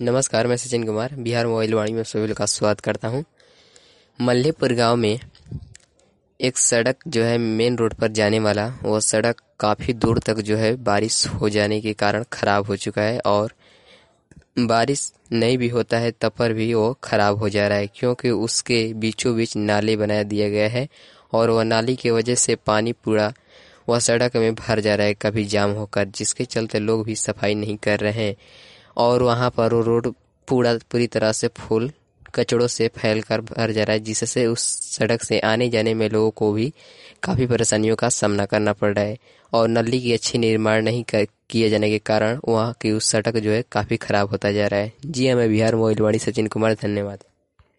नमस्कार, मैं सचिन कुमार बिहार मोबाइल वाणी में सभी लोग का स्वागत करता हूं। मल्लेपुर गांव में एक सड़क जो है मेन रोड पर जाने वाला, वो सड़क काफ़ी दूर तक जो है बारिश हो जाने के कारण ख़राब हो चुका है और बारिश नहीं भी होता है तब पर भी वो ख़राब हो जा रहा है, क्योंकि उसके बीचों बीच नाले बना दिया गया है और वह नाली की वजह से पानी पूरा वह सड़क में भर जा रहा है कभी जाम होकर, जिसके चलते लोग भी सफाई नहीं कर रहे हैं और वहाँ पर वो रोड पूरी तरह से फुल कचड़ों से फैलकर भर जा रहा है, जिससे उस सड़क से आने जाने में लोगों को भी काफ़ी परेशानियों का सामना करना पड़ रहा है और नली की अच्छी निर्माण नहीं किए जाने के कारण वहाँ की उस सड़क जो है काफ़ी ख़राब होता जा रहा है। जी हाँ, मैं बिहार मोबाइल वाणी सचिन कुमार, धन्यवाद।